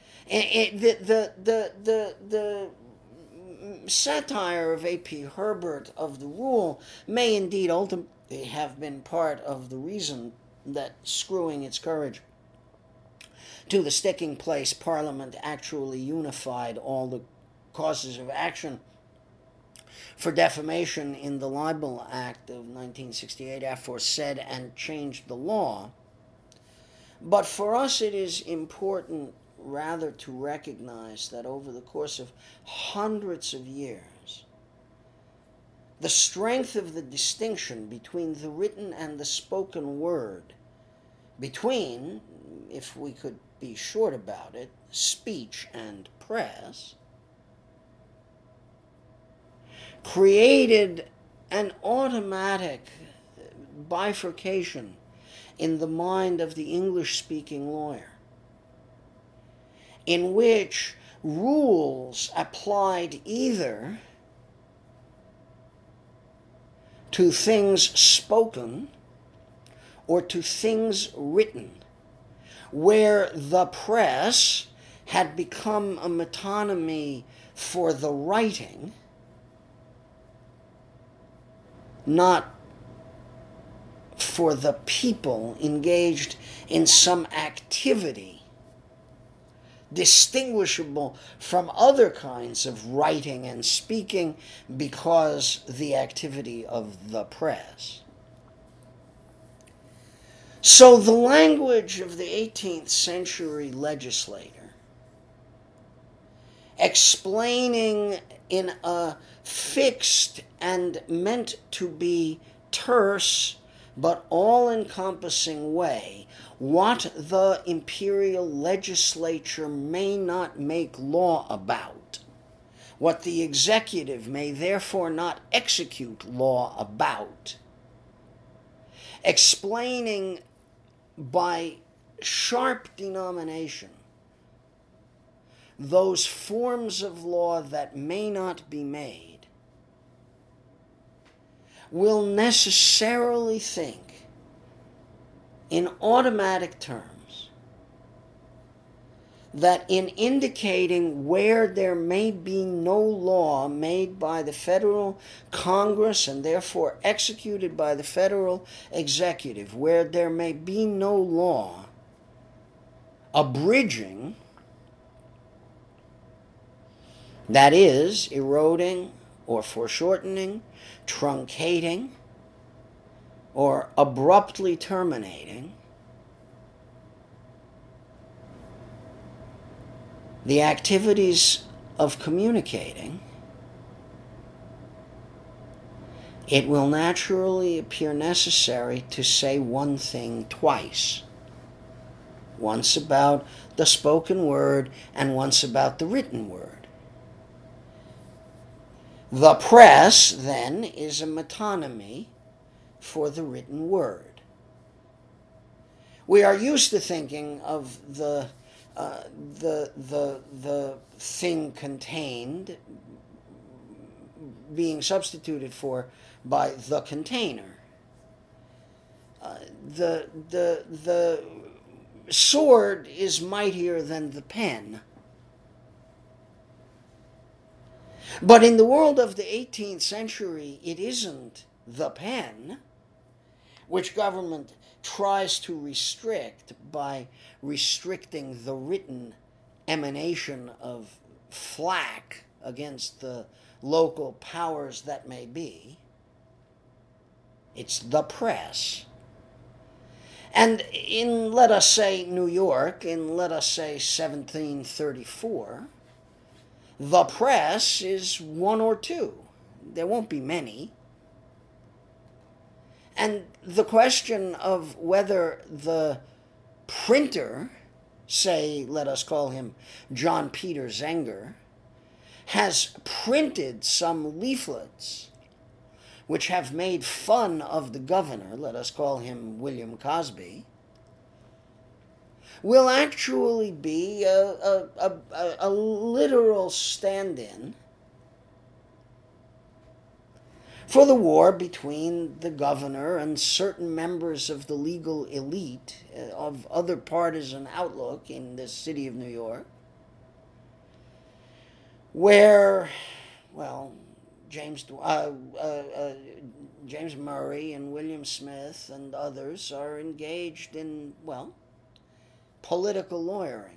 It, the, the, the, the, the satire of A P Herbert of the rule may indeed ultimately have been part of the reason that, screwing its courage to the sticking place, Parliament actually unified all the causes of action for defamation in the Libel Act of nineteen sixty-eight aforesaid and changed the law. But for us it is important rather to recognize that over the course of hundreds of years, the strength of the distinction between the written and the spoken word, between, if we could be short about it, speech and press, created an automatic bifurcation in the mind of the English-speaking lawyer, in which rules applied either to things spoken or to things written, where the press had become a metonymy for the writing, not for the people engaged in some activity distinguishable from other kinds of writing and speaking because the activity of the press. So the language of the eighteenth century legislator, explaining in a fixed and meant to be terse but all-encompassing way what the imperial legislature may not make law about, what the executive may therefore not execute law about, explaining by sharp denomination those forms of law that may not be made, will necessarily think in automatic terms that in indicating where there may be no law made by the federal Congress and therefore executed by the federal executive, where there may be no law abridging, that is, eroding or foreshortening, truncating, or abruptly terminating the activities of communicating, it will naturally appear necessary to say one thing twice. Once about the spoken word and once about the written word. The press, then, is a metonymy for the written word. We are used to thinking of the uh, the the the thing contained being substituted for by the container. Uh, the the the sword is mightier than the pen. But in the world of the eighteenth century, it isn't the pen, which government tries to restrict by restricting the written emanation of flack against the local powers that may be. It's the press. And in, let us say, New York, in, let us say, seventeen thirty-four, the press is one or two. There won't be many. And the question of whether the printer, say, let us call him John Peter Zenger, has printed some leaflets which have made fun of the governor, let us call him William Cosby, will actually be a, a, a, a literal stand-in for the war between the governor and certain members of the legal elite of other partisan outlook in the city of New York, where, well, James uh, uh, uh, James Murray and William Smith and others are engaged in, well, political lawyering.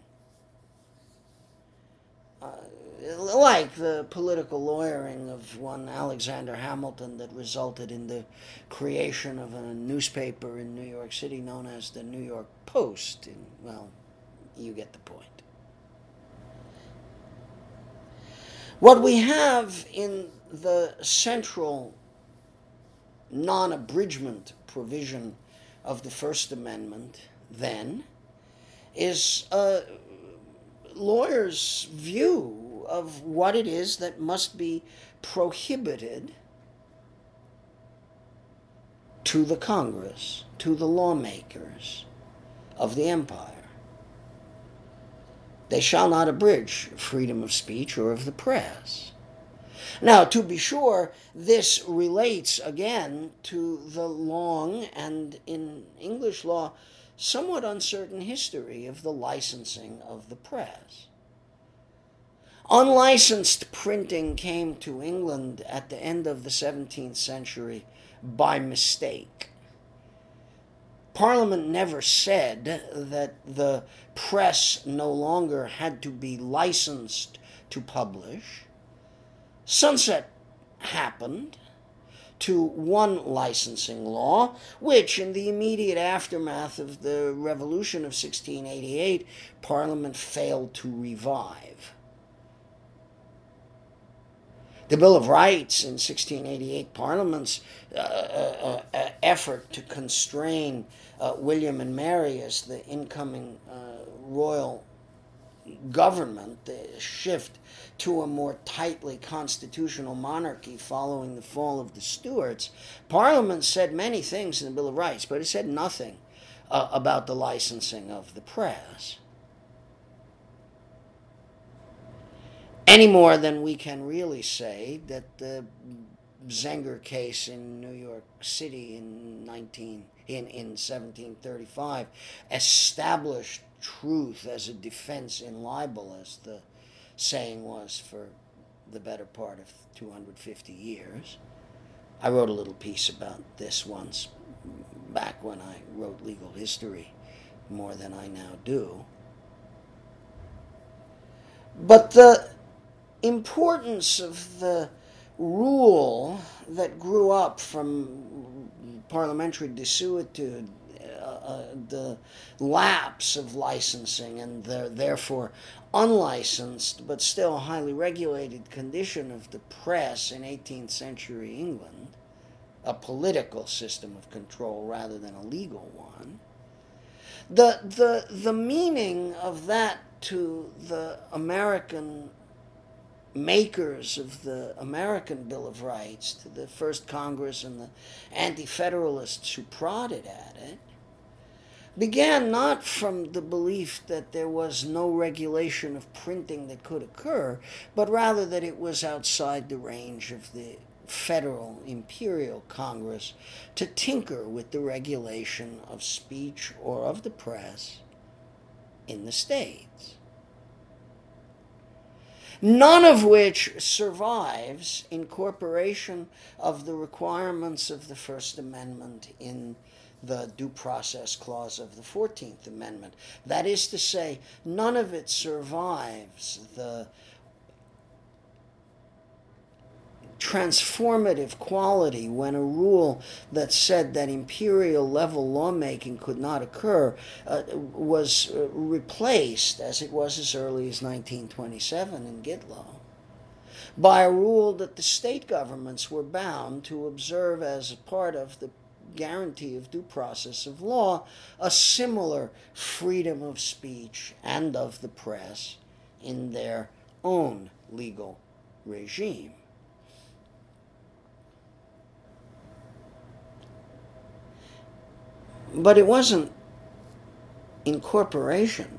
Uh, like the political lawyering of one Alexander Hamilton that resulted in the creation of a newspaper in New York City known as the New York Post. And, well, you get the point. What we have in the central non-abridgment provision of the First Amendment, then, is a lawyer's view of what it is that must be prohibited to the Congress, to the lawmakers of the empire. They shall not abridge freedom of speech or of the press. Now, to be sure, this relates again to the long and, in English law, somewhat uncertain history of the licensing of the press. Unlicensed printing came to England at the end of the seventeenth century by mistake. Parliament never said that the press no longer had to be licensed to publish. Sunset happened to one licensing law, which in the immediate aftermath of the Revolution of sixteen eighty-eight, Parliament failed to revive. The Bill of Rights in sixteen eighty-eight, Parliament's uh, uh, uh, effort to constrain uh, William and Mary as the incoming uh, royal government, the shift to a more tightly constitutional monarchy following the fall of the Stuarts, Parliament said many things in the Bill of Rights, but it said nothing uh, about the licensing of the press. Any more than we can really say that the Zenger case in New York City in nineteen in, in seventeen thirty-five established truth as a defense in libel, as the saying was for the better part of two hundred fifty years. I wrote a little piece about this once back when I wrote legal history more than I now do. But the importance of the rule that grew up from parliamentary desuetude, uh, uh, the lapse of licensing, and the therefore unlicensed but still highly regulated condition of the press in eighteenth century England, a political system of control rather than a legal one. The, the, the meaning of that to the American makers of the American Bill of Rights, to the first Congress and the anti-federalists who prodded at it, began not from the belief that there was no regulation of printing that could occur, but rather that it was outside the range of the federal imperial Congress to tinker with the regulation of speech or of the press in the states. None of which survives incorporation of the requirements of the First Amendment in the Due Process Clause of the fourteenth Amendment. That is to say, none of it survives the transformative quality when a rule that said that imperial level lawmaking could not occur uh, was uh, replaced, as it was as early as nineteen twenty-seven in Gitlow, by a rule that the state governments were bound to observe as a part of the guarantee of due process of law a similar freedom of speech and of the press in their own legal regime. But it wasn't incorporation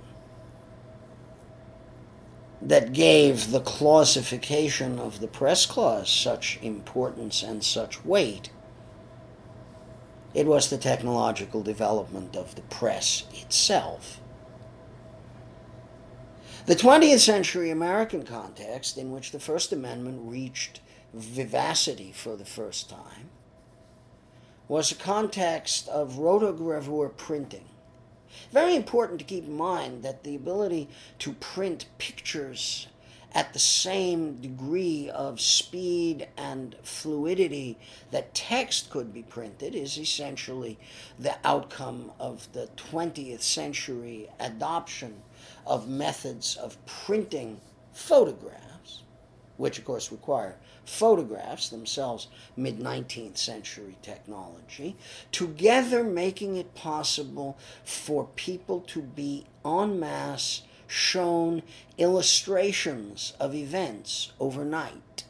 that gave the clausification of the press clause such importance and such weight. It was the technological development of the press itself. The twentieth century American context, in which the First Amendment reached vivacity for the first time, was a context of rotogravure printing. Very important to keep in mind that the ability to print pictures at the same degree of speed and fluidity that text could be printed is essentially the outcome of the twentieth century adoption of methods of printing photographs, which of course require photographs, themselves mid-nineteenth century technology, together making it possible for people to be en masse shown illustrations of events overnight.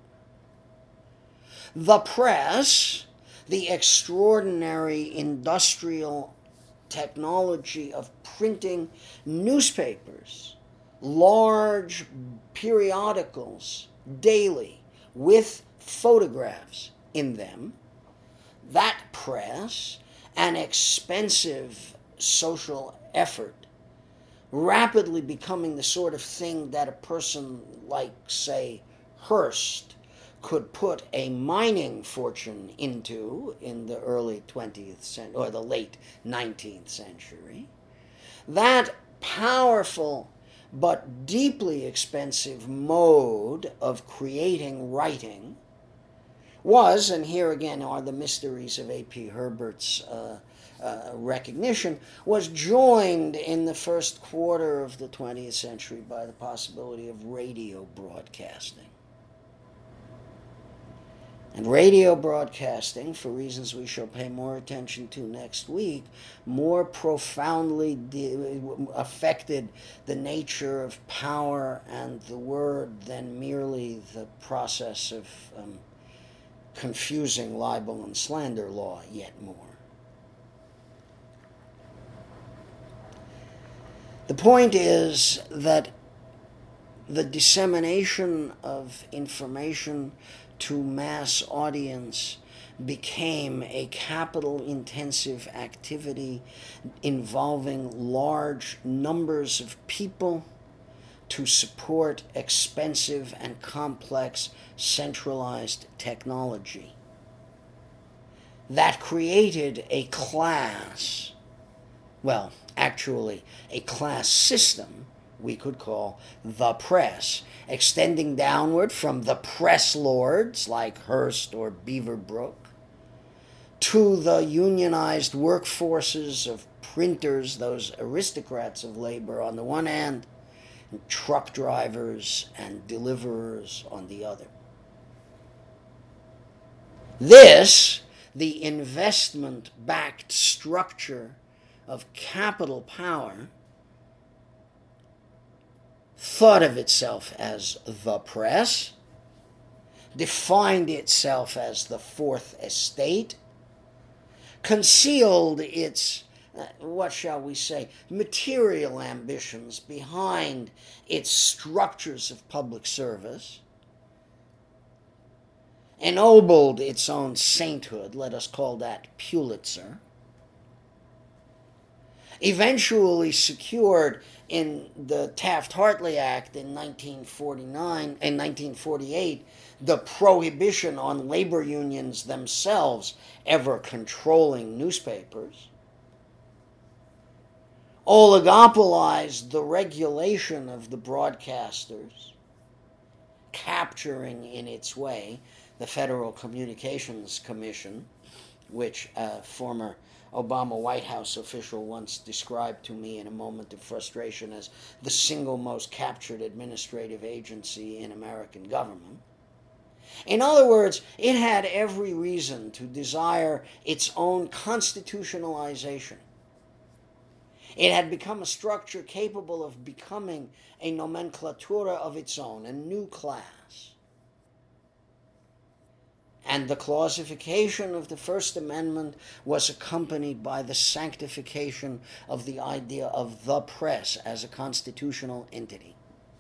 The press, the extraordinary industrial technology of printing newspapers, large periodicals daily with photographs in them, that press, an expensive social effort, rapidly becoming the sort of thing that a person like, say, Hearst could put a mining fortune into in the early twentieth century, or the late nineteenth century. That powerful but deeply expensive mode of creating writing was, and here again are the mysteries of A P Herbert's uh, uh, recognition, was joined in the first quarter of the twentieth century by the possibility of radio broadcasting. And radio broadcasting, for reasons we shall pay more attention to next week, more profoundly de- affected the nature of power and the word than merely the process of um, confusing libel and slander law yet more. The point is that the dissemination of information to mass audience became a capital-intensive activity involving large numbers of people to support expensive and complex centralized technology. That created a class, well, actually a class system we could call the press, extending downward from the press lords like Hearst or Beaverbrook to the unionized workforces of printers, those aristocrats of labor on the one hand, and truck drivers and deliverers on the other. This, the investment-backed structure of capital power, thought of itself as the press, defined itself as the Fourth Estate, concealed its, uh, what shall we say, material ambitions behind its structures of public service, ennobled its own sainthood, let us call that Pulitzer, eventually secured in the Taft-Hartley Act in nineteen forty-nine and nineteen forty-eight the prohibition on labor unions themselves ever controlling newspapers, oligopolized the regulation of the broadcasters, capturing in its way the Federal Communications Commission, which a former Obama White House official once described to me in a moment of frustration as the single most captured administrative agency in American government. In other words, it had every reason to desire its own constitutionalization. It had become a structure capable of becoming a nomenclatura of its own, a new class. And the clausification of the First Amendment was accompanied by the sanctification of the idea of the press as a constitutional entity.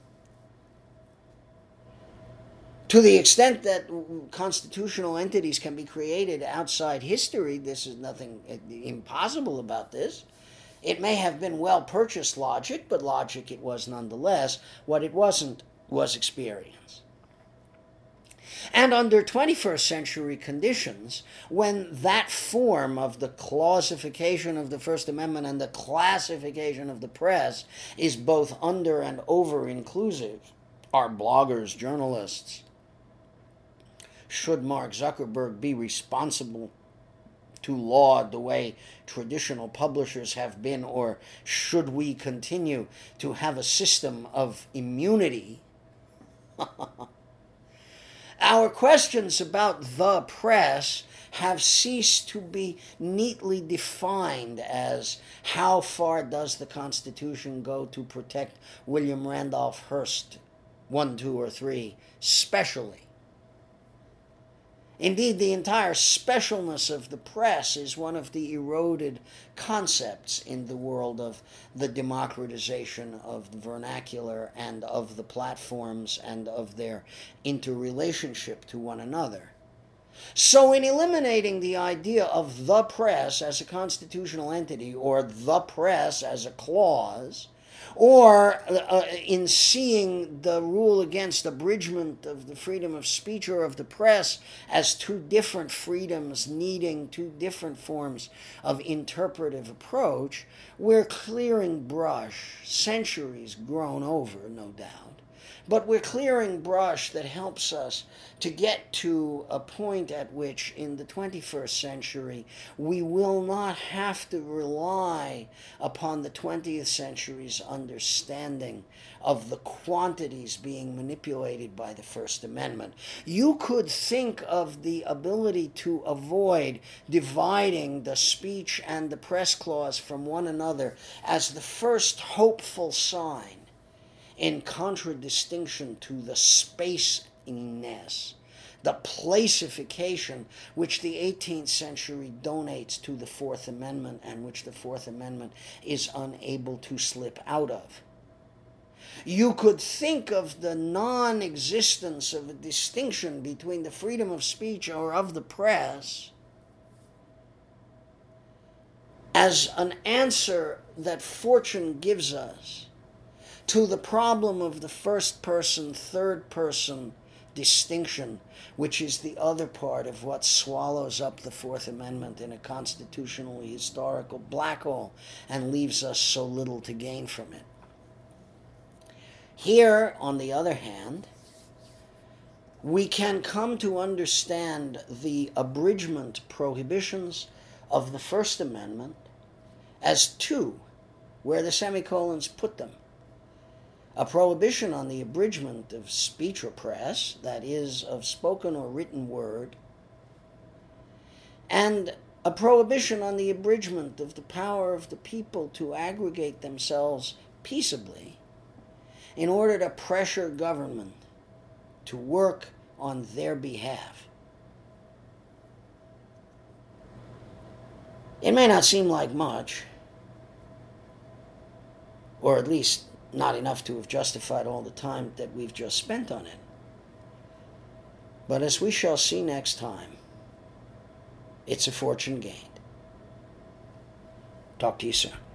To the extent that constitutional entities can be created outside history, this is nothing impossible about this. It may have been well-purchased logic, but logic it was nonetheless. What it wasn't was experience. And under twenty-first century conditions, when that form of the clausification of the First Amendment and the classification of the press is both under and over-inclusive, are bloggers, journalists, should Mark Zuckerberg be responsible to laud the way traditional publishers have been, or should we continue to have a system of immunity? Our questions about the press have ceased to be neatly defined as how far does the Constitution go to protect William Randolph Hearst, one, two, or three, specially. Indeed, the entire specialness of the press is one of the eroded concepts in the world of the democratization of the vernacular and of the platforms and of their interrelationship to one another. So in eliminating the idea of the press as a constitutional entity or the press as a clause, or uh, in seeing the rule against abridgment of the freedom of speech or of the press as two different freedoms needing two different forms of interpretive approach, we're clearing brush, centuries grown over, no doubt, but we're clearing brush that helps us to get to a point at which in the twenty-first century we will not have to rely upon the twentieth century's understanding of the quantities being manipulated by the First Amendment. You could think of the ability to avoid dividing the speech and the press clause from one another as the first hopeful sign in contradistinction to the spaciness, the placification which the eighteenth century donates to the Fourth Amendment and which the Fourth Amendment is unable to slip out of. You could think of the non-existence of a distinction between the freedom of speech or of the press as an answer that fortune gives us to the problem of the first-person, third-person distinction, which is the other part of what swallows up the Fourth Amendment in a constitutionally historical black hole and leaves us so little to gain from it. Here, on the other hand, we can come to understand the abridgment prohibitions of the First Amendment as two, where the semicolons put them. A prohibition on the abridgment of speech or press, that is, of spoken or written word, and a prohibition on the abridgment of the power of the people to aggregate themselves peaceably in order to pressure government to work on their behalf. It may not seem like much, or at least not enough to have justified all the time that we've just spent on it. But as we shall see next time, it's a fortune gained. Talk to you soon.